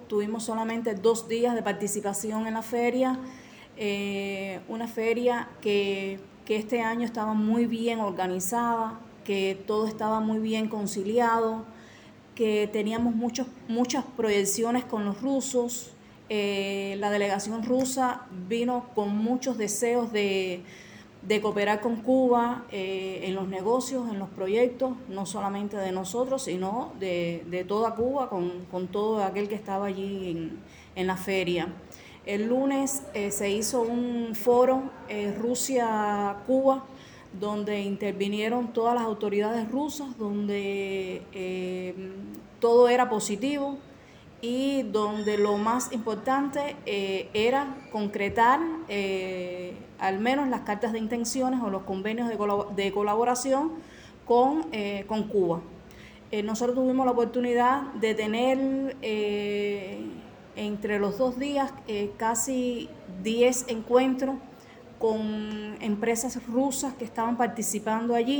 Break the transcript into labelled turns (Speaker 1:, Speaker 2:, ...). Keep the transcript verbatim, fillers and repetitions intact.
Speaker 1: tuvimos solamente dos días de participación en la feria, eh, una feria que, que este año estaba muy bien organizada, que todo estaba muy bien conciliado, que teníamos muchos, muchas proyecciones con los rusos. Eh, la delegación rusa vino con muchos deseos de, de cooperar con Cuba eh, en los negocios, en los proyectos, no solamente de nosotros, sino de, de toda Cuba, con, con todo aquel que estaba allí en, en la feria. El lunes eh, se hizo un foro eh, Rusia-Cuba, donde intervinieron todas las autoridades rusas, donde eh, todo era positivo y donde lo más importante eh, era concretar eh, al menos las cartas de intenciones o los convenios de, colab de colaboración con, eh, con Cuba. Eh, nosotros tuvimos la oportunidad de tener eh, entre los dos días eh, casi diez encuentros con empresas rusas que estaban participando allí.